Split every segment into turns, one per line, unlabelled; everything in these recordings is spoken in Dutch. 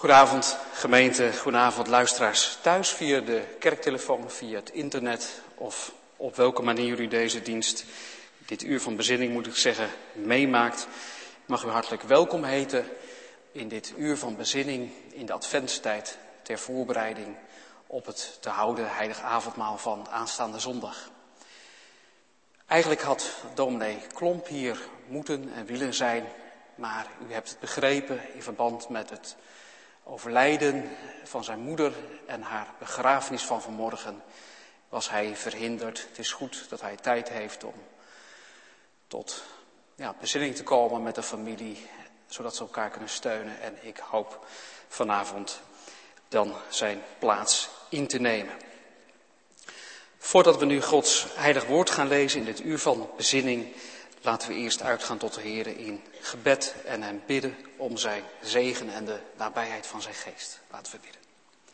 Goedenavond gemeente, goedenavond luisteraars thuis via de kerktelefoon, via het internet of op welke manier jullie deze dienst, dit uur van bezinning moet ik zeggen, meemaakt. Ik mag u hartelijk welkom heten in dit uur van bezinning in de adventstijd ter voorbereiding op het te houden heilig avondmaal van aanstaande zondag. Eigenlijk had dominee Klomp hier moeten en willen zijn, maar u hebt het begrepen in verband met het overlijden van zijn moeder en haar begrafenis van vanmorgen was hij verhinderd. Het is goed dat hij tijd heeft om tot bezinning te komen met de familie, zodat ze elkaar kunnen steunen. En ik hoop vanavond dan zijn plaats in te nemen. Voordat we nu Gods heilig woord gaan lezen in dit uur van bezinning, laten we eerst uitgaan tot de Heer in gebed en hem bidden om zijn zegen en de nabijheid van zijn geest. Laten we bidden.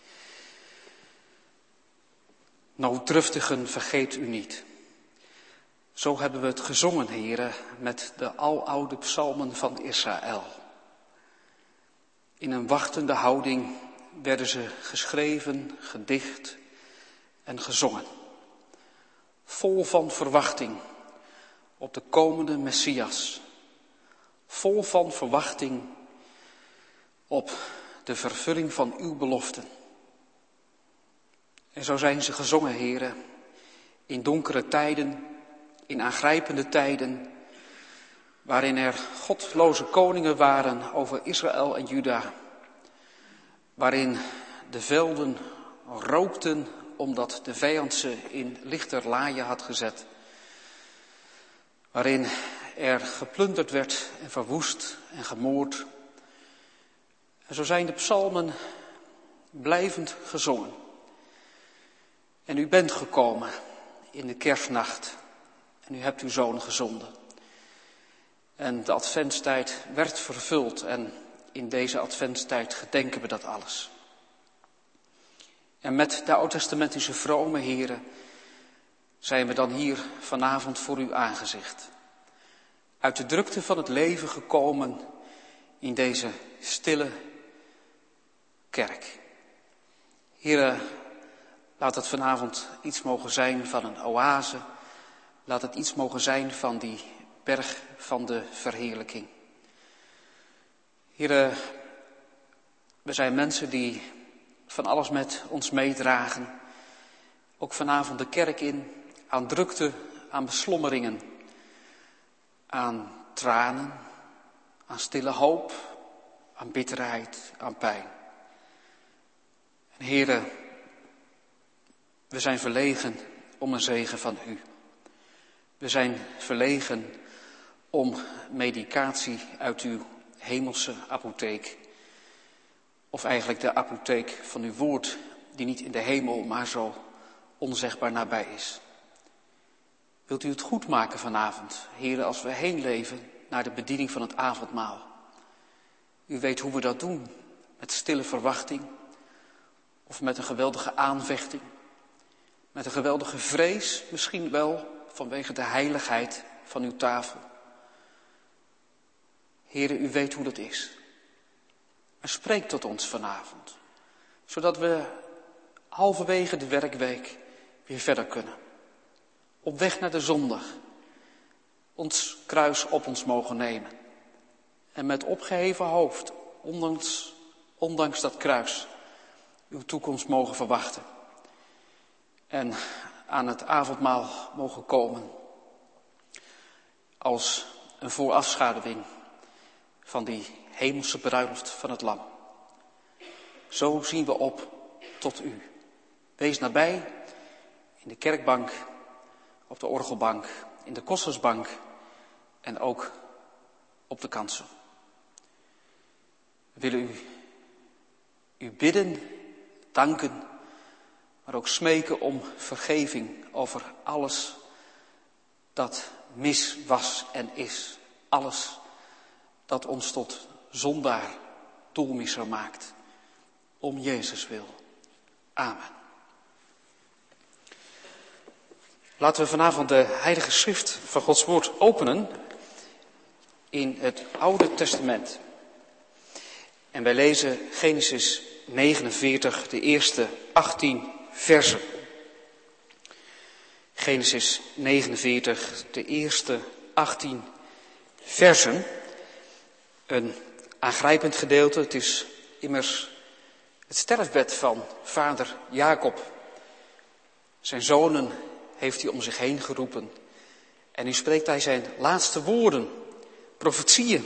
Nooddruftigen, vergeet u niet. Zo hebben we het gezongen, Heere, met de aloude psalmen van Israël. In een wachtende houding werden ze geschreven, gedicht en gezongen. Vol van verwachting op de komende Messias. Vol van verwachting op de vervulling van uw beloften. En zo zijn ze gezongen, Heere, in donkere tijden, in aangrijpende tijden, waarin er godloze koningen waren over Israël en Juda. Waarin de velden rookten omdat de vijand ze in lichterlaaie had gezet. Waarin er geplunderd werd en verwoest en gemoord. En zo zijn de psalmen blijvend gezongen. En u bent gekomen in de kerstnacht en u hebt uw zoon gezonden. En de adventstijd werd vervuld en in deze adventstijd gedenken we dat alles. En met de oud-testamentische vrome heren zijn we dan hier vanavond voor uw aangezicht. Uit de drukte van het leven gekomen in deze stille kerk. Heren, laat het vanavond iets mogen zijn van een oase. Laat het iets mogen zijn van die berg van de verheerlijking. Heren, we zijn mensen die van alles met ons meedragen. Ook vanavond de kerk in, aan drukte, aan beslommeringen, aan tranen, aan stille hoop, aan bitterheid, aan pijn. En Heren, we zijn verlegen om een zegen van u. We zijn verlegen om medicatie uit uw hemelse apotheek. Of eigenlijk de apotheek van uw woord, die niet in de hemel, maar zo onzegbaar nabij is. Wilt u het goed maken vanavond, Heere, als we heen leven naar de bediening van het avondmaal? U weet hoe we dat doen, met stille verwachting of met een geweldige aanvechting. Met een geweldige vrees, misschien wel vanwege de heiligheid van uw tafel. Heere, u weet hoe dat is. Maar spreek tot ons vanavond, zodat we halverwege de werkweek weer verder kunnen. Op weg naar de zondag, ons kruis op ons mogen nemen. En met opgeheven hoofd, ondanks dat kruis, uw toekomst mogen verwachten. En aan het avondmaal mogen komen als een voorafschaduwing van die hemelse bruiloft van het lam. Zo zien we op tot u. Wees nabij in de kerkbank, op de orgelbank, in de kostersbank en ook op de kansel. We willen u bidden, danken, maar ook smeken om vergeving over alles dat mis was en is. Alles dat ons tot zondaar, doelmisser maakt. Om Jezus wil. Amen. Laten we vanavond de Heilige Schrift van Gods Woord openen in het Oude Testament. En wij lezen Genesis 49, de eerste 18 versen. Genesis 49, de eerste 18 versen. Een aangrijpend gedeelte. Het is immers het sterfbed van vader Jacob. Zijn zonen heeft hij om zich heen geroepen. En nu spreekt hij zijn laatste woorden, profetieën.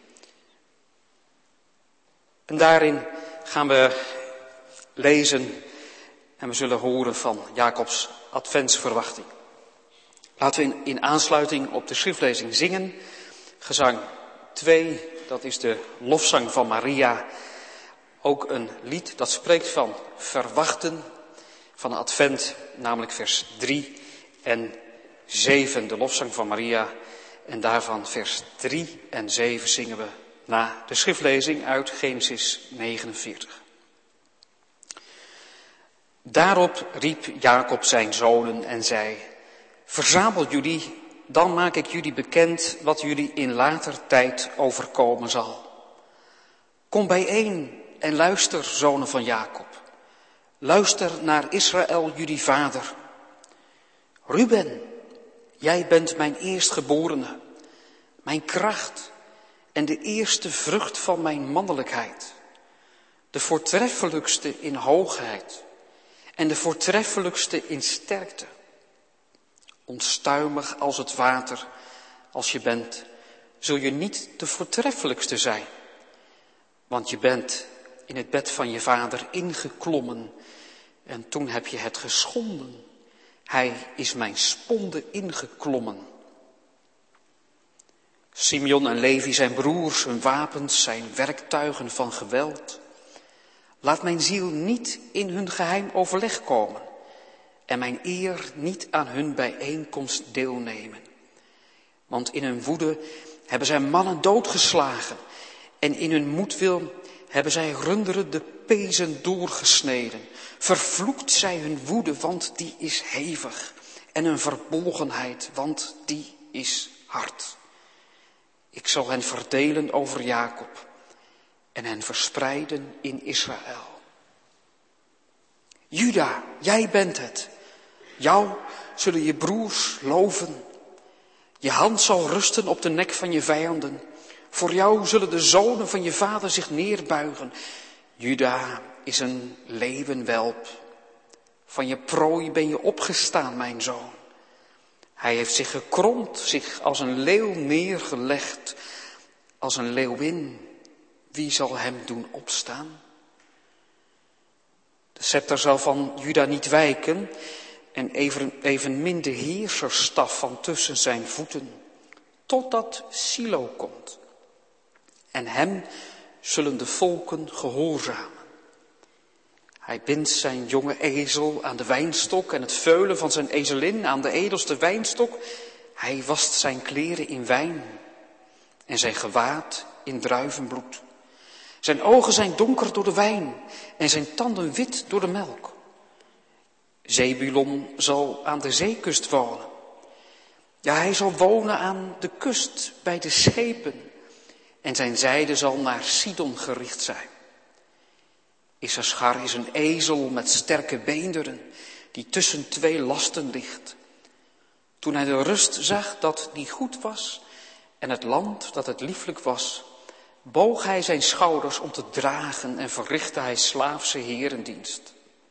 En daarin gaan we lezen en we zullen horen van Jacobs adventsverwachting. Laten we in aansluiting op de schriftlezing zingen. Gezang 2, dat is de lofzang van Maria. Ook een lied dat spreekt van verwachten van de advent, namelijk vers 3 en 7, de lofzang van Maria. En daarvan vers 3 en 7 zingen we na de schriftlezing uit Genesis 49. Daarop riep Jacob zijn zonen en zei: verzamel jullie, dan maak ik jullie bekend wat jullie in later tijd overkomen zal. Kom bijeen en luister, zonen van Jacob. Luister naar Israël, jullie vader. Ruben, jij bent mijn eerstgeborene, mijn kracht en de eerste vrucht van mijn mannelijkheid. De voortreffelijkste in hoogheid en de voortreffelijkste in sterkte. Onstuimig als het water, als je bent, zul je niet de voortreffelijkste zijn. Want je bent in het bed van je vader ingeklommen en toen heb je het geschonden. Hij is mijn sponde ingeklommen. Simeon en Levi zijn broers, hun wapens zijn werktuigen van geweld. Laat mijn ziel niet in hun geheim overleg komen en mijn eer niet aan hun bijeenkomst deelnemen. Want in hun woede hebben zij mannen doodgeslagen en in hun moedwil hebben zij runderen de pezen doorgesneden. Vervloekt zij hun woede, want die is hevig, en hun verbolgenheid, want die is hard. Ik zal hen verdelen over Jacob en hen verspreiden in Israël. Juda, jij bent het. Jou zullen je broers loven. Je hand zal rusten op de nek van je vijanden. Voor jou zullen de zonen van je vader zich neerbuigen. Juda is een leeuwenwelp. Van je prooi ben je opgestaan, mijn zoon. Hij heeft zich gekromd, zich als een leeuw neergelegd, als een leeuwin. Wie zal hem doen opstaan? De scepter zal van Juda niet wijken en evenmin de heerserstaf van tussen zijn voeten, totdat Silo komt. En hem zullen de volken gehoorzamen. Hij bindt zijn jonge ezel aan de wijnstok en het veulen van zijn ezelin aan de edelste wijnstok. Hij wast zijn kleren in wijn en zijn gewaad in druivenbloed. Zijn ogen zijn donker door de wijn en zijn tanden wit door de melk. Zebulon zal aan de zeekust wonen. Ja, hij zal wonen aan de kust bij de schepen en zijn zijde zal naar Sidon gericht zijn. Issachar is een ezel met sterke beenderen die tussen twee lasten ligt. Toen hij de rust zag dat die goed was en het land dat het lieflijk was, boog hij zijn schouders om te dragen en verrichtte hij slaafse herendienst.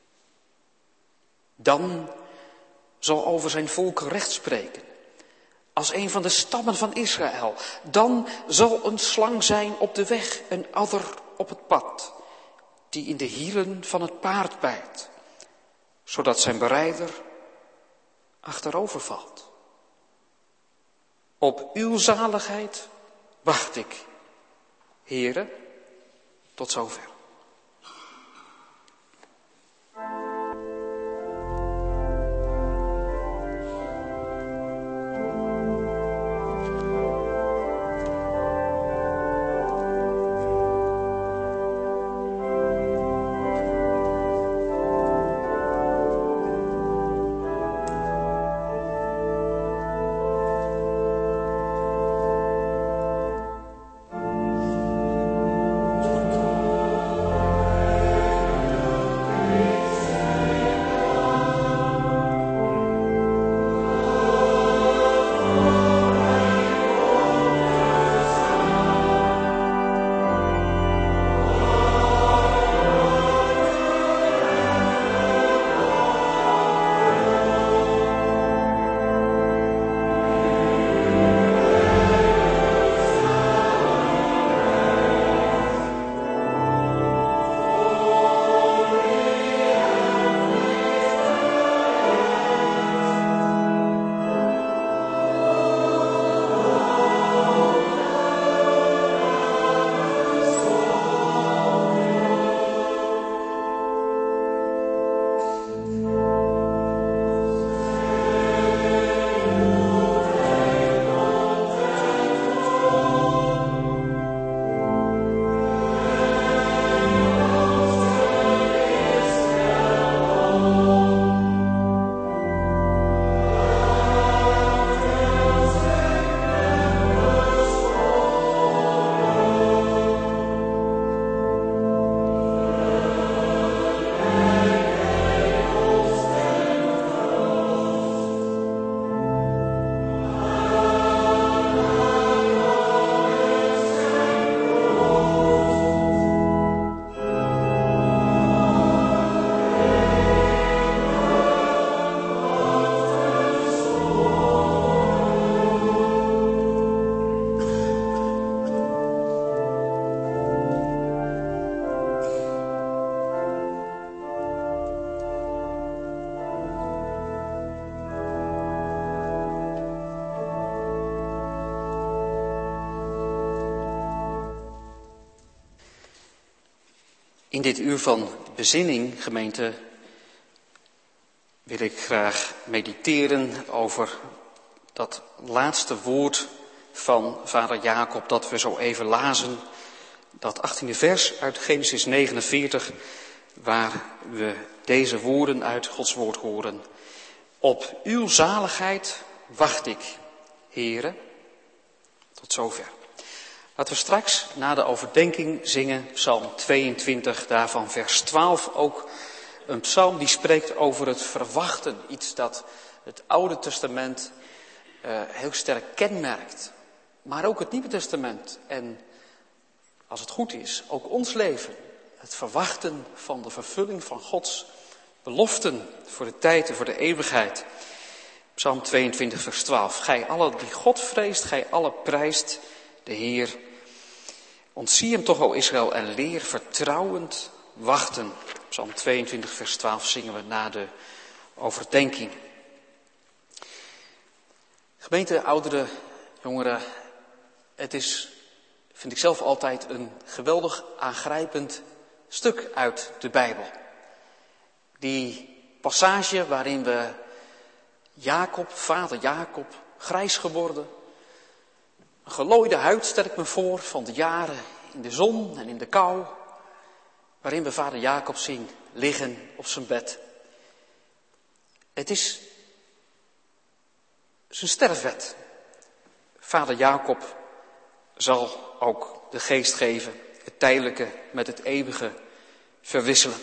Dan zal over zijn volk recht spreken, als een van de stammen van Israël. Dan zal een slang zijn op de weg, een adder op het pad, die in de hielen van het paard bijt, zodat zijn berijder achterover valt. Op uw zaligheid wacht ik, Heere, tot zover. In dit uur van bezinning, gemeente, wil ik graag mediteren over dat laatste woord van vader Jacob dat we zo even lazen. Dat 18e vers uit Genesis 49, waar we deze woorden uit Gods woord horen. Op uw zaligheid wacht ik, Heere. Tot zover. Laten we straks na de overdenking zingen Psalm 22, daarvan vers 12 ook. Een psalm die spreekt over het verwachten. Iets dat het Oude Testament heel sterk kenmerkt. Maar ook het Nieuwe Testament. En als het goed is, ook ons leven. Het verwachten van de vervulling van Gods beloften voor de tijd en voor de eeuwigheid. Psalm 22 vers 12. Gij allen die God vreest, gij allen prijst de Heer. Ontzie hem toch, o Israël, en leer vertrouwend wachten. Psalm 22 vers 12 zingen we na de overdenking. Gemeente, ouderen, jongeren, het is, vind ik zelf altijd, een geweldig aangrijpend stuk uit de Bijbel. Die passage waarin we Jacob, vader Jacob, grijs geworden, een gelooide huid stel ik me voor van de jaren in de zon en in de kou, waarin we vader Jacob zien liggen op zijn bed. Het is zijn sterfwet. Vader Jacob zal ook de geest geven, het tijdelijke met het eeuwige verwisselen.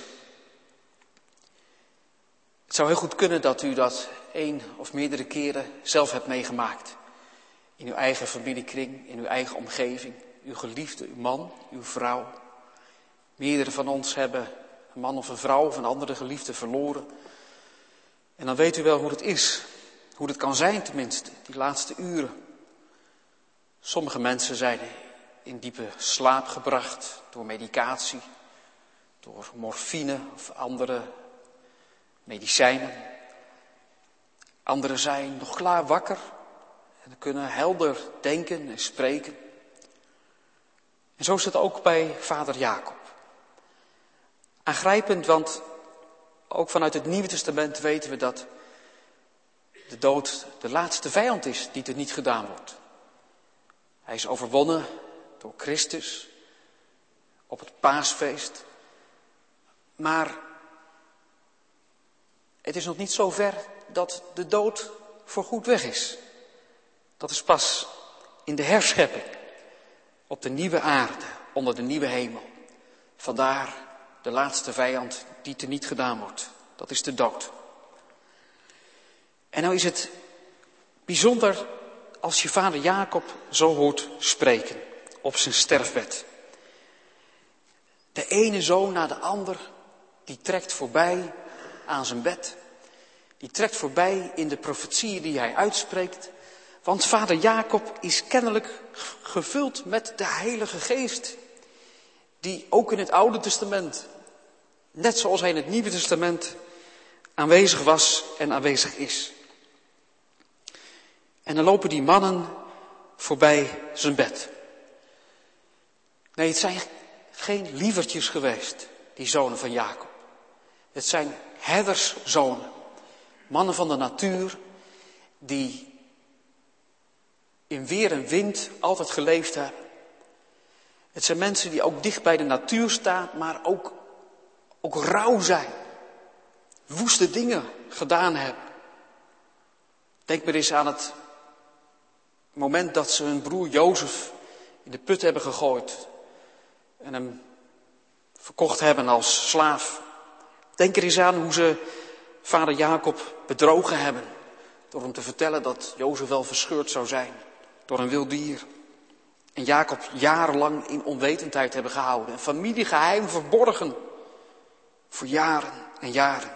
Het zou heel goed kunnen dat u dat 1 of meerdere keren zelf hebt meegemaakt. In uw eigen familiekring, in uw eigen omgeving, uw geliefde, uw man, uw vrouw. Meerdere van ons hebben een man of een vrouw of een andere geliefde verloren. En dan weet u wel hoe het is. Hoe het kan zijn tenminste, die laatste uren. Sommige mensen zijn in diepe slaap gebracht door medicatie, door morfine of andere medicijnen. Anderen zijn nog klaar wakker en kunnen helder denken en spreken. En zo is het ook bij vader Jacob. Aangrijpend, want ook vanuit het Nieuwe Testament weten we dat de dood de laatste vijand is die er niet gedaan wordt. Hij is overwonnen door Christus op het paasfeest. Maar het is nog niet zo ver dat de dood voorgoed weg is. Dat is pas in de herschepping, op de nieuwe aarde, onder de nieuwe hemel. Vandaar de laatste vijand die er niet gedaan wordt. Dat is de dood. En nou is het bijzonder als je vader Jacob zo hoort spreken op zijn sterfbed. De ene zoon na de ander, die trekt voorbij aan zijn bed. Die trekt voorbij in de profetieën die hij uitspreekt. Want vader Jacob is kennelijk gevuld met de Heilige Geest. Die ook in het Oude Testament, net zoals hij in het Nieuwe Testament, aanwezig was en aanwezig is. En dan lopen die mannen voorbij zijn bed. Nee, het zijn geen lievertjes geweest, die zonen van Jacob. Het zijn herderszonen, mannen van de natuur, die in weer en wind altijd geleefd hebben. Het zijn mensen die ook dicht bij de natuur staan, maar ook rauw zijn. Woeste dingen gedaan hebben. Denk maar eens aan het moment dat ze hun broer Jozef in de put hebben gegooid. En hem verkocht hebben als slaaf. Denk er eens aan hoe ze vader Jacob bedrogen hebben. Door hem te vertellen dat Jozef wel verscheurd zou zijn door een wild dier. En Jacob jarenlang in onwetendheid hebben gehouden. Een familiegeheim verborgen. Voor jaren en jaren.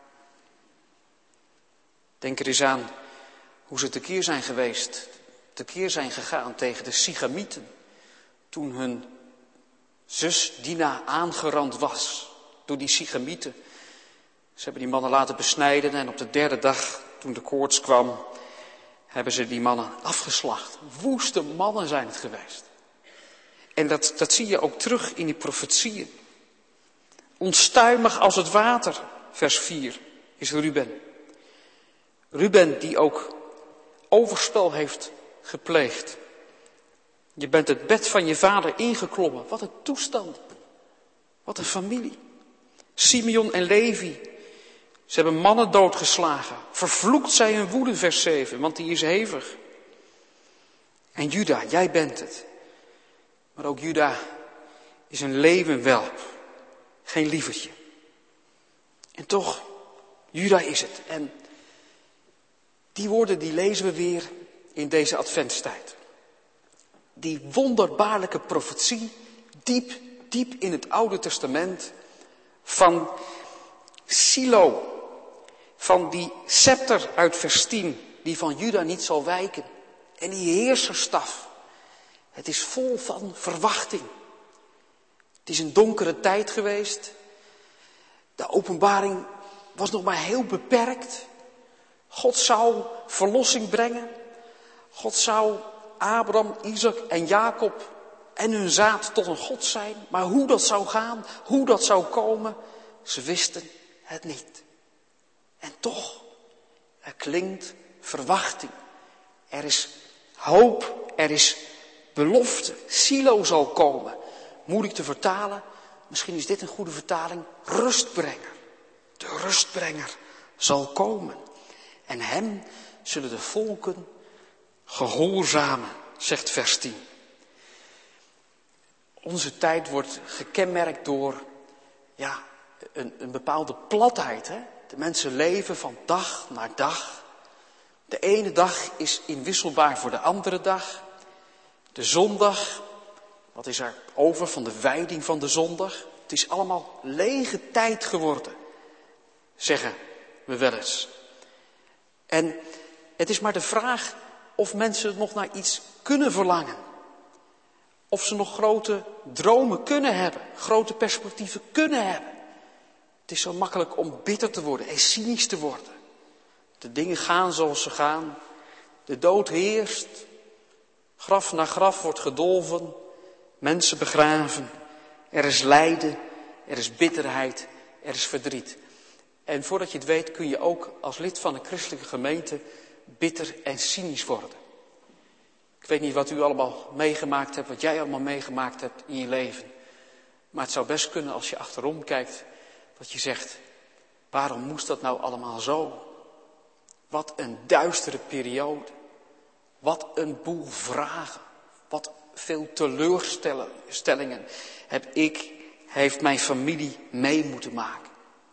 Denk er eens aan hoe ze tekeer zijn geweest. Tekeer zijn gegaan tegen de Sigamieten. Toen hun zus Dina aangerand was door die Sigamieten. Ze hebben die mannen laten besnijden en op de 3e dag, toen de koorts kwam, hebben ze die mannen afgeslacht. Woeste mannen zijn het geweest. En dat zie je ook terug in die profetieën. Onstuimig als het water, vers 4, is Ruben. Ruben die ook overspel heeft gepleegd. Je bent het bed van je vader ingeklommen. Wat een toestand. Wat een familie. Simeon en Levi. Ze hebben mannen doodgeslagen. Vervloekt zij hun woede, vers 7, want die is hevig. En Juda, jij bent het. Maar ook Juda is een leeuwenwelp. Geen lievertje. En toch, Juda is het. En die woorden die lezen we weer in deze adventstijd. Die wonderbaarlijke profetie, diep in het Oude Testament, van Silo, van die scepter uit vers 10, die van Juda niet zal wijken. En die heerserstaf. Het is vol van verwachting. Het is een donkere tijd geweest. De openbaring was nog maar heel beperkt. God zou verlossing brengen. God zou Abraham, Isaac en Jacob en hun zaad tot een God zijn. Maar hoe dat zou gaan, hoe dat zou komen, ze wisten het niet. En toch, er klinkt verwachting. Er is hoop, er is belofte. Silo zal komen. Moeilijk te vertalen, misschien is dit een goede vertaling. Rustbrenger. De rustbrenger zal komen. En hem zullen de volken gehoorzamen, zegt vers 10. Onze tijd wordt gekenmerkt door een bepaalde platheid. Hè? De mensen leven van dag naar dag. De ene dag is inwisselbaar voor de andere dag. De zondag, wat is er over van de wijding van de zondag? Het is allemaal lege tijd geworden, zeggen we wel eens. En het is maar de vraag of mensen nog naar iets kunnen verlangen. Of ze nog grote dromen kunnen hebben, grote perspectieven kunnen hebben. Het is zo makkelijk om bitter te worden en cynisch te worden. De dingen gaan zoals ze gaan. De dood heerst. Graf na graf wordt gedolven. Mensen begraven. Er is lijden. Er is bitterheid. Er is verdriet. En voordat je het weet kun je ook als lid van een christelijke gemeente bitter en cynisch worden. Ik weet niet wat u allemaal meegemaakt hebt, wat jij allemaal meegemaakt hebt in je leven. Maar het zou best kunnen als je achterom kijkt, dat je zegt, waarom moest dat nou allemaal zo? Wat een duistere periode. Wat een boel vragen. Wat veel teleurstellingen heeft mijn familie mee moeten maken.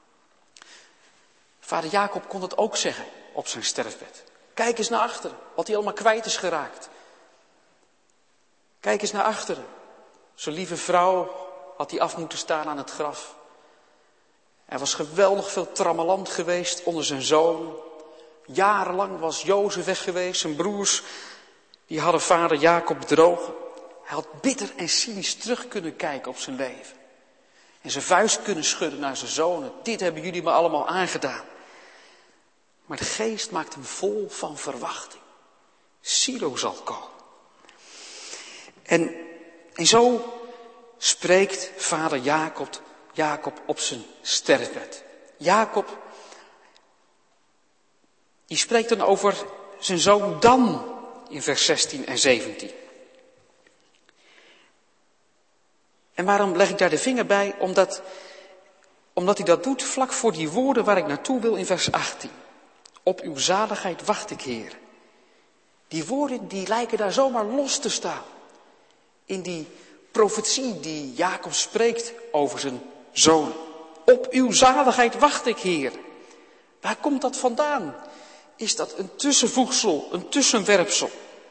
Vader Jacob kon het ook zeggen op zijn sterfbed. Kijk eens naar achteren, wat hij allemaal kwijt is geraakt. Kijk eens naar achteren. Zijn lieve vrouw had hij af moeten staan aan het graf. Er was geweldig veel trammeland geweest onder zijn zoon. Jarenlang was Jozef weg geweest. Zijn broers, die hadden vader Jacob bedrogen. Hij had bitter en cynisch terug kunnen kijken op zijn leven. En zijn vuist kunnen schudden naar zijn zonen. Dit hebben jullie me allemaal aangedaan. Maar de geest maakt hem vol van verwachting. Silo zal komen. En zo spreekt vader Jacob op zijn sterfbed. Jacob, die spreekt dan over zijn zoon Dan in vers 16 en 17. En waarom leg ik daar de vinger bij? Omdat hij dat doet vlak voor die woorden waar ik naartoe wil in vers 18. Op uw zaligheid wacht ik, Heer. Die woorden die lijken daar zomaar los te staan. In die profetie die Jacob spreekt over zijn zoon. Op uw zaligheid wacht ik, Heer. Waar komt dat vandaan? Is dat een tussenvoegsel, een tussenwerpsel?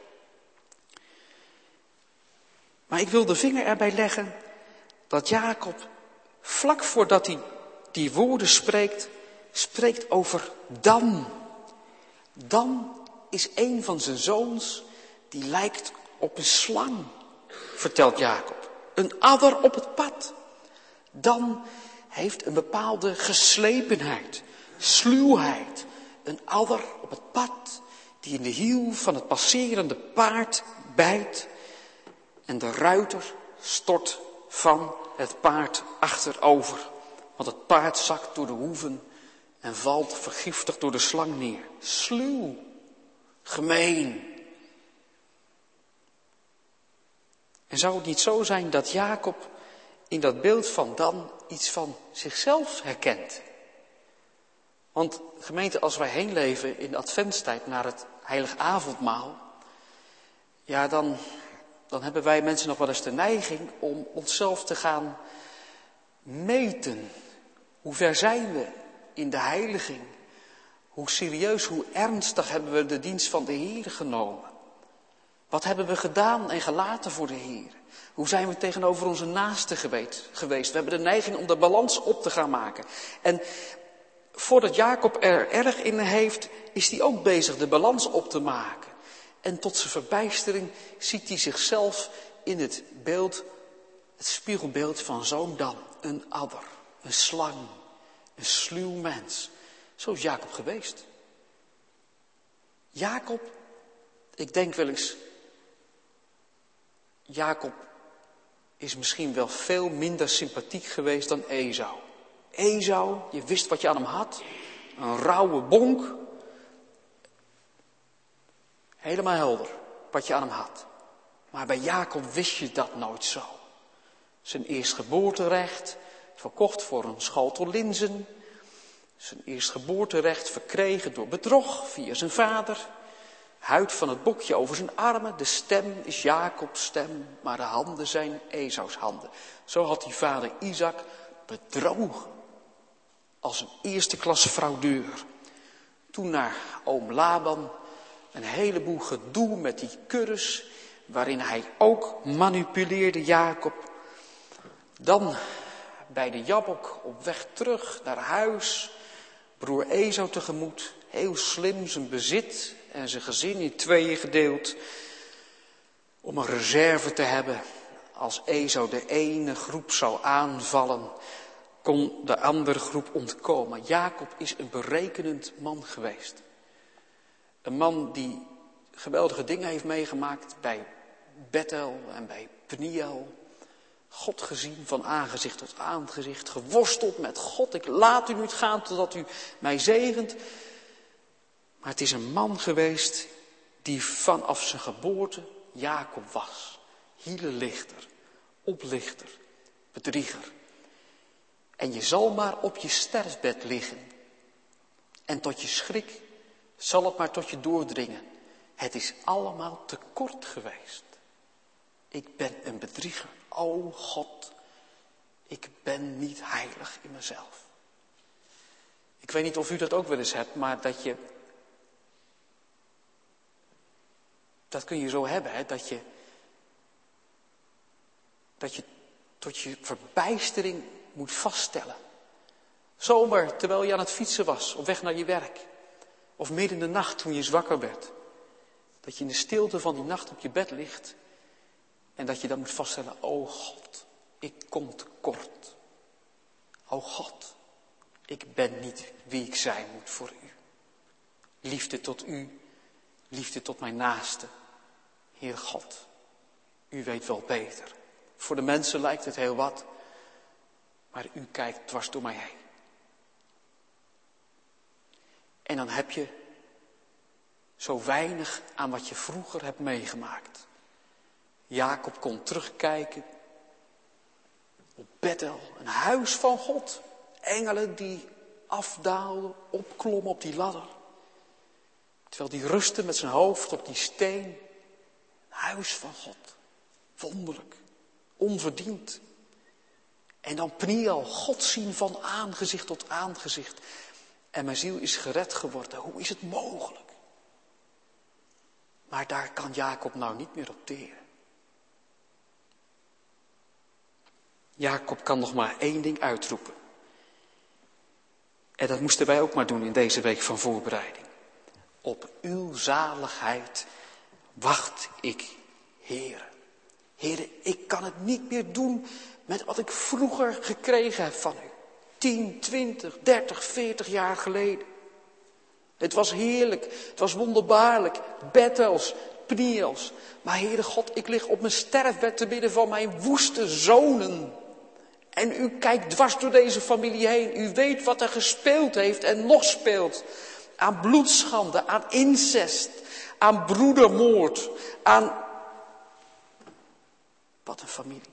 Maar ik wil de vinger erbij leggen dat Jacob, vlak voordat hij die woorden spreekt over Dan. Dan is een van zijn zoons die lijkt op een slang, vertelt Jacob. Een adder op het pad. Dan heeft een bepaalde geslepenheid, sluwheid. Een adder op het pad die in de hiel van het passerende paard bijt. En de ruiter stort van het paard achterover. want het paard zakt door de hoeven en valt vergiftigd door de slang neer. Sluw, gemeen. En zou het niet zo zijn dat Jacob in dat beeld van Dan iets van zichzelf herkent? Want gemeente, als wij heen leven in de adventstijd naar het heilig avondmaal, ja, dan hebben wij mensen nog wel eens de neiging om onszelf te gaan meten. Hoe ver zijn we in de heiliging? Hoe serieus, hoe ernstig hebben we de dienst van de Heer genomen? Wat hebben we gedaan en gelaten voor de Heer? Hoe zijn we tegenover onze naasten geweest? We hebben de neiging om de balans op te gaan maken. En voordat Jacob er erg in heeft, is hij ook bezig de balans op te maken. En tot zijn verbijstering ziet hij zichzelf in het beeld, het spiegelbeeld van zo'n Dan, een adder, een slang, een sluw mens. Zo is Jacob geweest. Jacob, ik denk wel eens, Jacob is misschien wel veel minder sympathiek geweest dan Esau. Esau, je wist wat je aan hem had. Een rauwe bonk. Helemaal helder wat je aan hem had. Maar bij Jacob wist je dat nooit zo. Zijn eerstgeboorterecht, verkocht voor een schotel linzen. Zijn eerstgeboorterecht verkregen door bedrog via zijn vader. Huid van het bokje over zijn armen. De stem is Jacobs stem, maar de handen zijn Esaus handen. Zo had die vader Isaac bedrogen. Als een eerste klasse fraudeur. Toen naar oom Laban een heleboel gedoe met die kuddes, waarin hij ook manipuleerde Jacob. Dan bij de Jabok op weg terug naar huis, broer Esau tegemoet, heel slim zijn bezit en zijn gezin in tweeën gedeeld, om een reserve te hebben. Als Esau de ene groep zou aanvallen, kon de andere groep ontkomen. Jacob is een berekenend man geweest. Een man die geweldige dingen heeft meegemaakt bij Bethel en bij Peniel. God gezien van aangezicht tot aangezicht, geworsteld met God. Ik laat u niet gaan totdat u mij zegent. Maar het is een man geweest die vanaf zijn geboorte Jacob was. Hielenlichter, oplichter, bedrieger. En je zal maar op je sterfbed liggen. En tot je schrik zal het maar tot je doordringen. Het is allemaal te kort geweest. Ik ben een bedrieger. O God, ik ben niet heilig in mezelf. Ik weet niet of u dat ook wel eens hebt, maar dat kun je zo hebben, hè, dat je tot je verbijstering moet vaststellen. Zomaar terwijl je aan het fietsen was, op weg naar je werk. Of midden in de nacht toen je zwakker werd. Dat je in de stilte van die nacht op je bed ligt. En dat je dan moet vaststellen, o God, ik kom tekort. O God, ik ben niet wie ik zijn moet voor u. Liefde tot u, liefde tot mijn naaste. Heer God, u weet wel beter. Voor de mensen lijkt het heel wat, maar u kijkt dwars door mij heen. En dan heb je zo weinig aan wat je vroeger hebt meegemaakt. Jacob kon terugkijken op Bethel, een huis van God. Engelen die afdaalden, opklommen op die ladder. Terwijl die rustte met zijn hoofd op die steen. Een huis van God. Wonderlijk. Onverdiend. En dan Peniel, God zien van aangezicht tot aangezicht. En mijn ziel is gered geworden. Hoe is het mogelijk? Maar daar kan Jacob nou niet meer op teren. Jacob kan nog maar één ding uitroepen. En dat moesten wij ook maar doen in deze week van voorbereiding. Op uw zaligheid wacht ik, Heere. Heere, ik kan het niet meer doen met wat ik vroeger gekregen heb van u. 10, 20, 30, 40 jaar geleden. Het was heerlijk, het was wonderbaarlijk. Bethels, Peniels. Maar Heere God, ik lig op mijn sterfbed te bidden van mijn woeste zonen. En u kijkt dwars door deze familie heen. U weet wat er gespeeld heeft en nog speelt. Aan bloedschande, aan incest, aan broedermoord, aan... Wat een familie.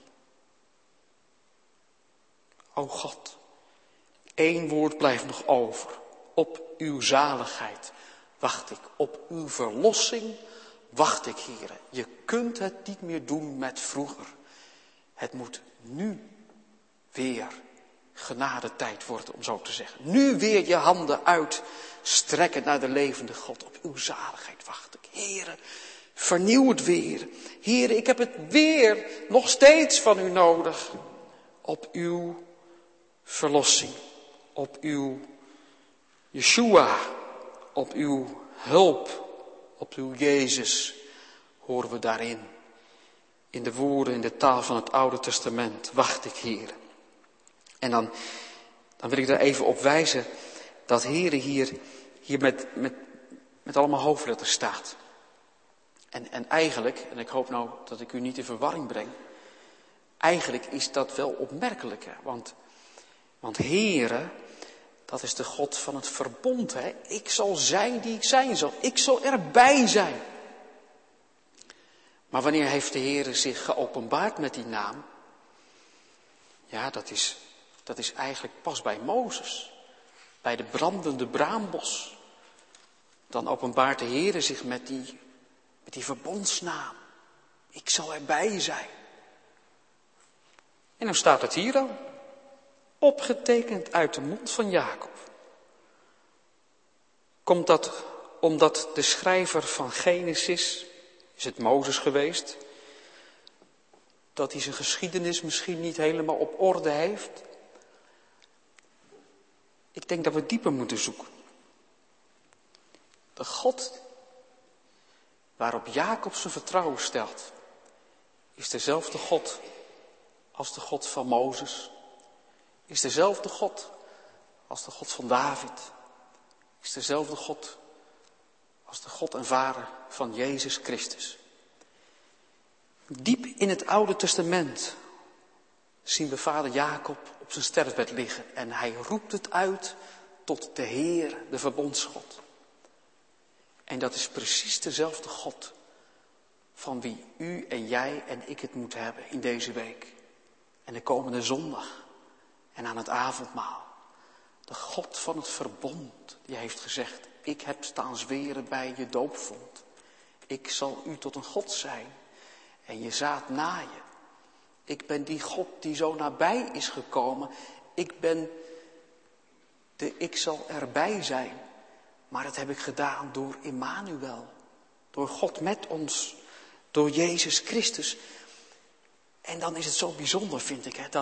O God, 1 woord blijft nog over. Op uw zaligheid wacht ik. Op uw verlossing wacht ik, Heere. Je kunt het niet meer doen met vroeger. Het moet nu weer genadetijd worden, om zo te zeggen. Nu weer je handen uitstrekken naar de levende God. Op uw zaligheid wacht ik. Heere, vernieuw het weer. Heere, ik heb het weer nog steeds van u nodig. Op uw verlossing. Op uw Yeshua. Op uw hulp. Op uw Jezus horen we daarin. In de woorden, in de taal van het Oude Testament. Wacht ik, Heere. En dan wil ik er even op wijzen dat Heere hier met allemaal hoofdletters staat. En eigenlijk, en ik hoop nou dat ik u niet in verwarring breng. Eigenlijk is dat wel opmerkelijk. Hè? Want Heere, dat is de God van het verbond. Hè? Ik zal zijn die ik zijn zal. Ik zal erbij zijn. Maar wanneer heeft de Heere zich geopenbaard met die naam? Ja, dat is eigenlijk pas bij Mozes. Bij de brandende braambos. Dan openbaart de Heere zich met die verbondsnaam. Ik zal erbij zijn. En dan staat het hier al. Opgetekend uit de mond van Jacob. Komt dat omdat de schrijver van Genesis, is het Mozes geweest, dat hij zijn geschiedenis misschien niet helemaal op orde heeft? Ik denk dat we dieper moeten zoeken. De God waarop Jacob zijn vertrouwen stelt, is dezelfde God als de God van Mozes. Is dezelfde God als de God van David. Is dezelfde God als de God en Vader van Jezus Christus. Diep in het Oude Testament zien we vader Jacob op zijn sterfbed liggen. En hij roept het uit tot de Heer, de verbondsgod. En dat is precies dezelfde God van wie u en jij en ik het moeten hebben in deze week. En de komende zondag. En aan het avondmaal. De God van het verbond, die heeft gezegd, ik heb staan zweren bij je doopvond. Ik zal u tot een God zijn en je zaad naaien. Ik ben die God die zo nabij is gekomen. Ik ben ik zal erbij zijn. Maar dat heb ik gedaan door Immanuel. Door God met ons. Door Jezus Christus. En dan is het zo bijzonder, vind ik, hè,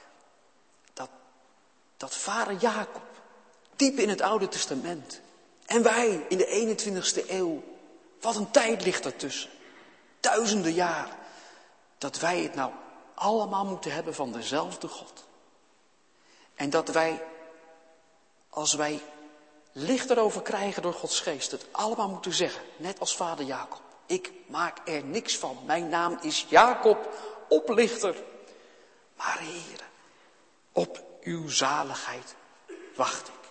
dat vader Jacob, diep in het Oude Testament. En wij in de 21ste eeuw. Wat een tijd ligt ertussen. Duizenden jaar. Dat wij het nou allemaal moeten hebben van dezelfde God. En dat wij, als wij licht erover krijgen door Gods geest, het allemaal moeten zeggen. Net als vader Jacob. Ik maak er niks van. Mijn naam is Jacob, oplichter. Maar Heere, op uw zaligheid wacht ik.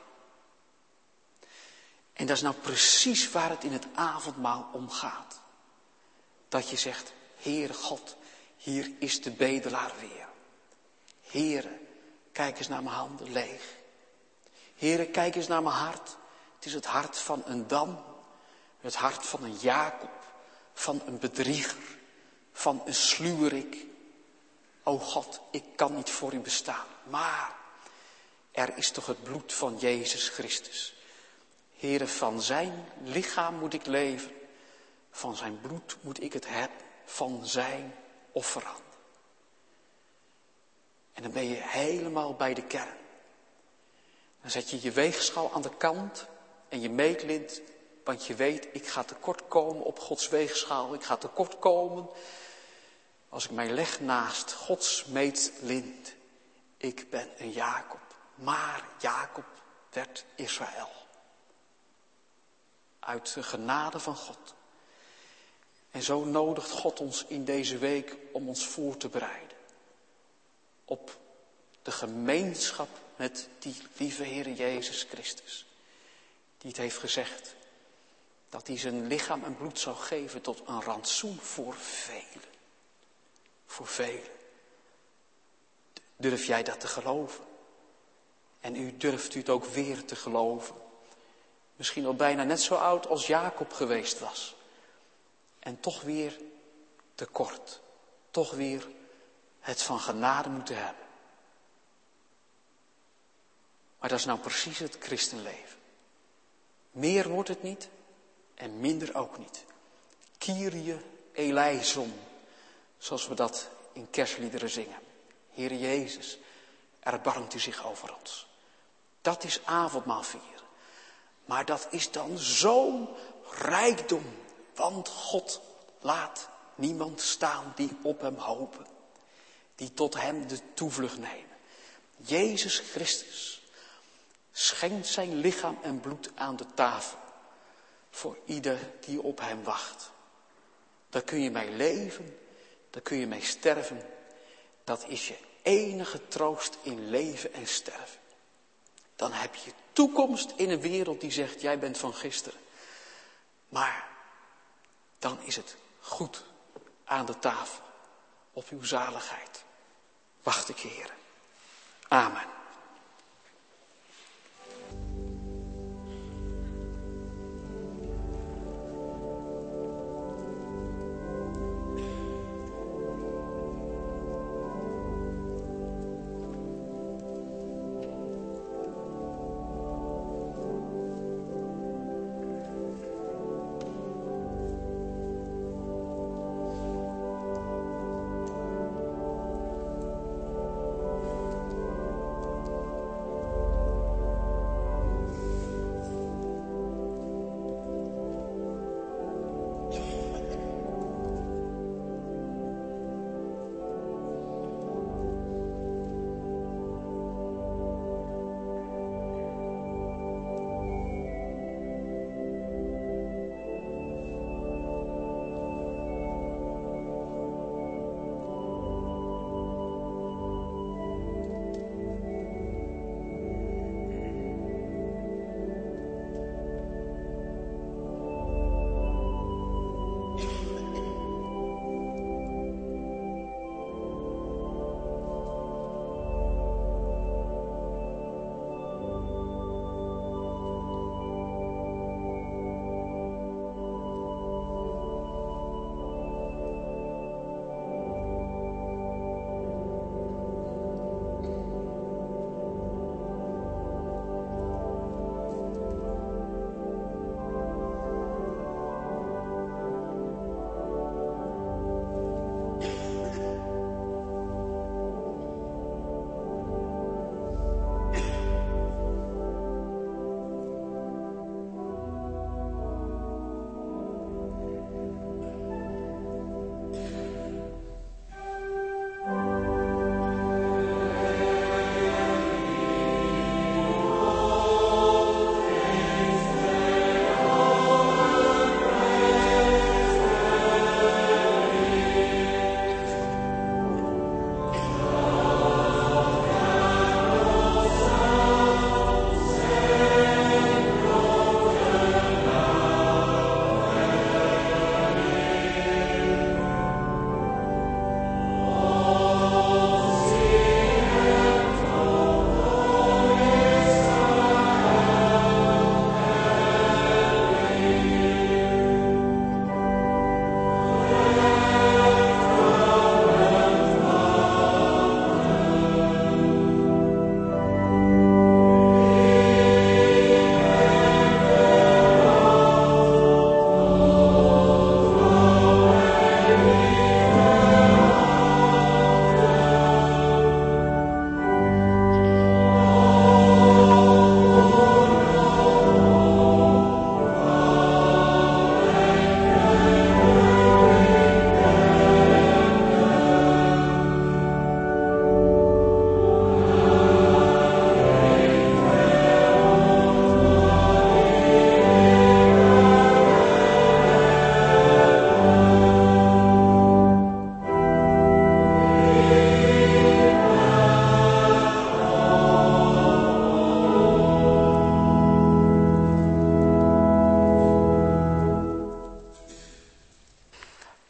En dat is nou precies waar het in het avondmaal om gaat. Dat je zegt, Heere God, hier is de bedelaar weer. Heere, kijk eens naar mijn handen leeg. Heere, kijk eens naar mijn hart. Het is het hart van een Dan. Het hart van een Jacob. Van een bedrieger. Van een sluwerik. O God, ik kan niet voor u bestaan. Maar er is toch het bloed van Jezus Christus. Heere, van zijn lichaam moet ik leven. Van zijn bloed moet ik het hebben. Van zijn offerhand. En dan ben je helemaal bij de kern. Dan zet je je weegschaal aan de kant en je meetlint, want je weet, ik ga tekort komen op Gods weegschaal. Ik ga tekort komen als ik mij leg naast Gods meetlint. Ik ben een Jacob, maar Jacob werd Israël. Uit de genade van God. En zo nodigt God ons in deze week om ons voor te bereiden. Op De gemeenschap met die lieve Heer Jezus Christus. Die het heeft gezegd dat hij zijn lichaam en bloed zou geven tot een rantsoen voor velen. Voor velen. Durf jij dat te geloven? En durft u het ook weer te geloven? Misschien al bijna net zo oud als Jacob geweest was. En toch weer tekort. Toch weer het van genade moeten hebben. Maar dat is nou precies het christenleven. Meer wordt het niet en minder ook niet. Kyrie eleison, zoals we dat in kerstliederen zingen. Heer Jezus, erbarmt u zich over ons. Dat is avondmaal vieren. Maar dat is dan zo'n rijkdom, want God laat niemand staan die op hem hopen. Die tot hem de toevlucht nemen. Jezus Christus schenkt zijn lichaam en bloed aan de tafel. Voor ieder die op hem wacht. Daar kun je mee leven. Daar kun je mee sterven. Dat is je enige troost in leven en sterven. Dan heb je toekomst in een wereld die zegt, jij bent van gisteren. Maar dan is het goed aan de tafel. Op uw zaligheid. Wacht ik, Heer. Amen.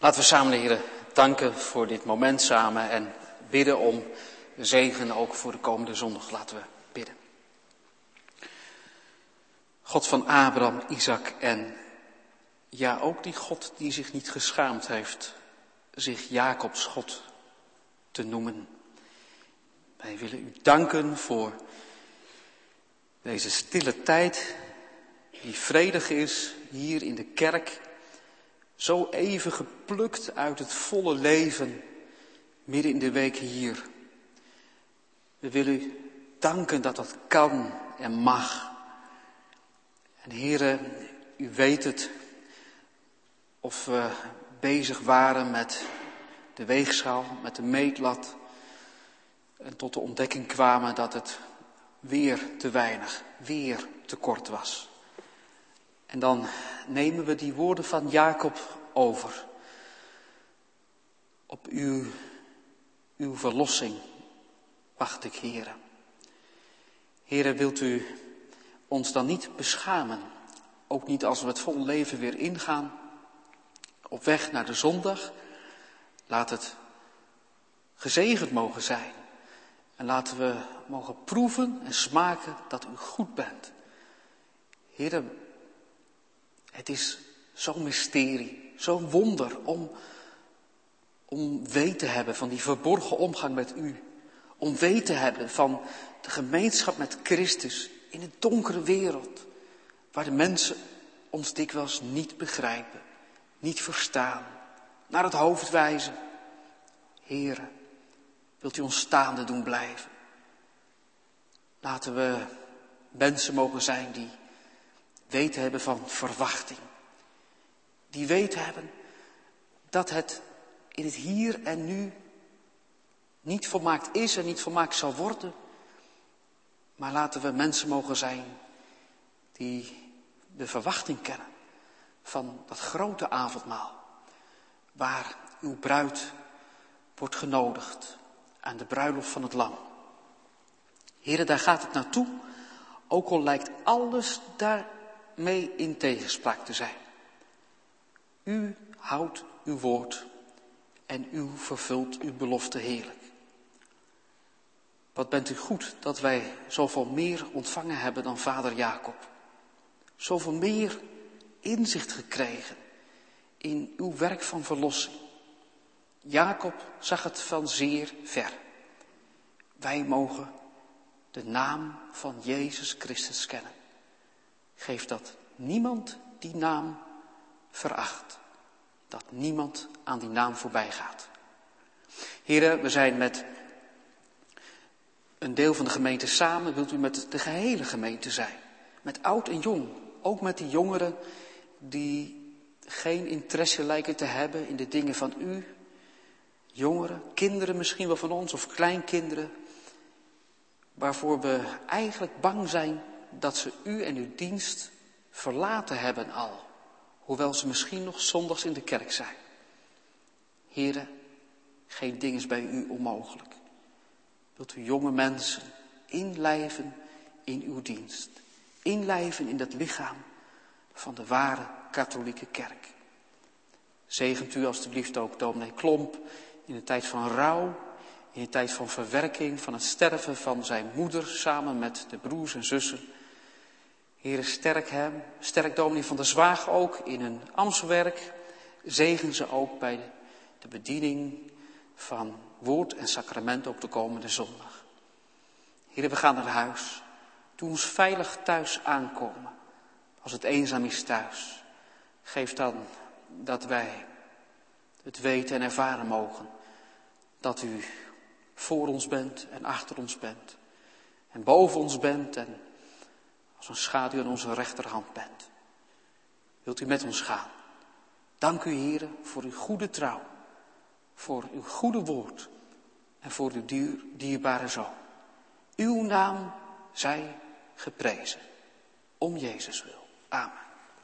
Laten we samen de Heer danken voor dit moment samen en bidden om zegen ook voor de komende zondag. Laten we bidden. God van Abraham, Isaac en ja, ook die God die zich niet geschaamd heeft zich Jacobs God te noemen. Wij willen u danken voor deze stille tijd die vredig is hier in de kerk. Zo even geplukt uit het volle leven midden in de week hier. We willen u danken dat dat kan en mag. En Heere, u weet het, of we bezig waren met de weegschaal, met de meetlat. En tot de ontdekking kwamen dat het weer te weinig, weer te kort was. En dan nemen we die woorden van Jacob over. Op uw verlossing wacht ik, Heere. Heere, wilt u ons dan niet beschamen? Ook niet als we het vol leven weer ingaan. Op weg naar de zondag. Laat het gezegend mogen zijn. En laten we mogen proeven en smaken dat u goed bent. Heere, het is zo'n mysterie, zo'n wonder om weet te hebben van die verborgen omgang met u. Om weet te hebben van de gemeenschap met Christus in een donkere wereld. Waar de mensen ons dikwijls niet begrijpen, niet verstaan, naar het hoofd wijzen. Heere, wilt u ons staande doen blijven? Laten we mensen mogen zijn die weten hebben van verwachting. Die weten hebben dat het in het hier en nu niet volmaakt is en niet volmaakt zal worden. Maar laten we mensen mogen zijn die de verwachting kennen van dat grote avondmaal. Waar uw bruid wordt genodigd aan de bruiloft van het lam. Heren, daar gaat het naartoe, ook al lijkt alles daarmee in tegenspraak te zijn. U houdt uw woord en u vervult uw belofte heerlijk. Wat bent u goed dat wij zoveel meer ontvangen hebben dan vader Jacob. Zoveel meer inzicht gekregen in uw werk van verlossing. Jacob zag het van zeer ver. Wij mogen de naam van Jezus Christus kennen. Geef dat niemand die naam veracht. Dat niemand aan die naam voorbij gaat. Heren, we zijn met een deel van de gemeente samen. Wilt u met de gehele gemeente zijn? Met oud en jong. Ook met die jongeren die geen interesse lijken te hebben in de dingen van u. Jongeren, kinderen misschien wel van ons of kleinkinderen. Waarvoor we eigenlijk bang zijn dat ze u en uw dienst verlaten hebben al. Hoewel ze misschien nog zondags in de kerk zijn. Heren, geen ding is bij u onmogelijk. Wilt u jonge mensen inlijven in uw dienst. Inlijven in dat lichaam van de ware katholieke kerk. Zegent u alstublieft ook dominee Klomp in een tijd van rouw. In een tijd van verwerking, van het sterven van zijn moeder samen met de broers en zussen. Heere, sterk hem, sterk dominee van der Zwaag ook in hun ambtswerk. Zegen ze ook bij de bediening van woord en sacrament op de komende zondag. Heere, we gaan naar huis. Doe ons veilig thuis aankomen. Als het eenzaam is thuis. Geef dan dat wij het weten en ervaren mogen. Dat u voor ons bent en achter ons bent. En boven ons bent en als een schaduw aan onze rechterhand bent. Wilt u met ons gaan? Dank u, Heere, voor uw goede trouw. Voor uw goede woord. En voor uw dierbare Zoon. Uw naam zij geprezen. Om Jezus wil. Amen.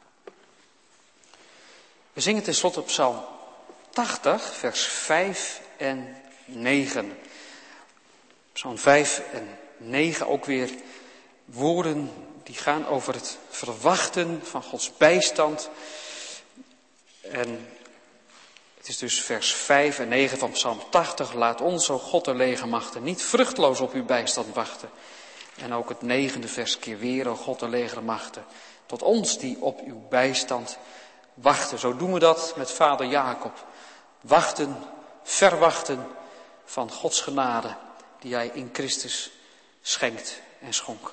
We zingen tenslotte Psalm 80, vers 5 en 9. Psalm 5 en 9 ook weer woorden die gaan over het verwachten van Gods bijstand. En het is dus vers 5 en 9 van Psalm 80. Laat ons, o God der legermachten, niet vruchteloos op uw bijstand wachten. En ook het 9e vers keer weer, o God der legermachten, tot ons die op uw bijstand wachten. Zo doen we dat met vader Jacob. Wachten, verwachten van Gods genade die hij in Christus schenkt en schonk.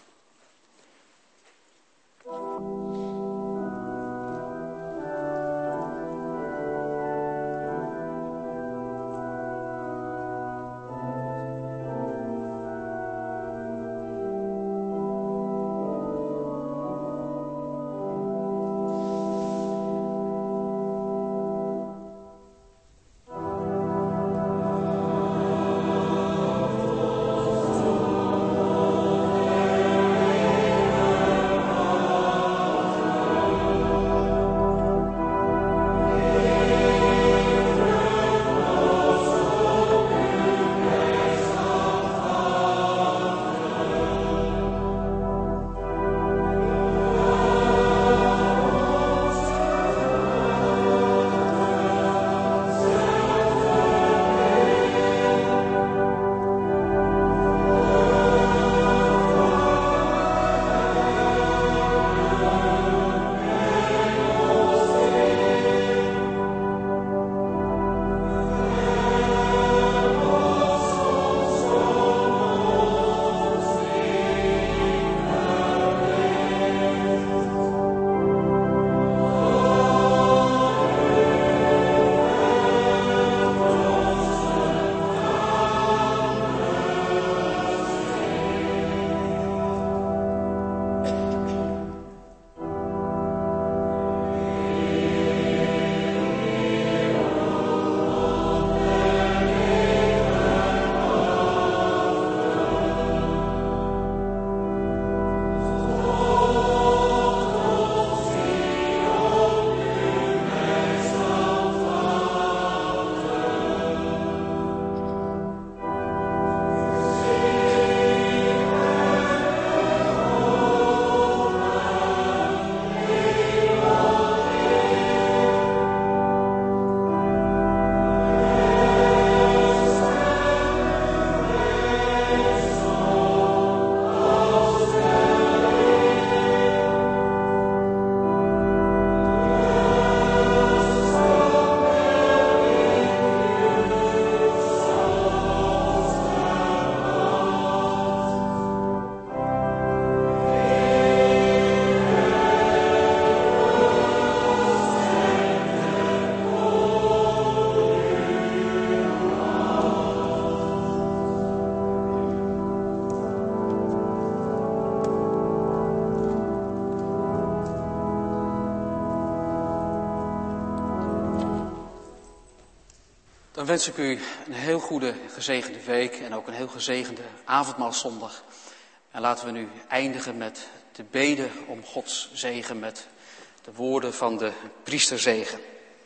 Dan wens ik u een heel goede, gezegende week en ook een heel gezegende avondmaalszondag. En laten we nu eindigen met de bede om Gods zegen met de woorden van de priesterzegen.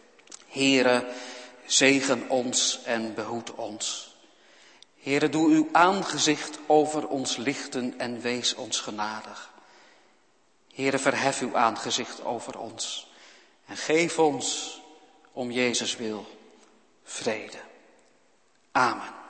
Heere, zegen ons en behoed ons. Heere, doe uw aangezicht over ons lichten en wees ons genadig. Heere, verhef uw aangezicht over ons en geef ons om Jezus wil vrede. Amen.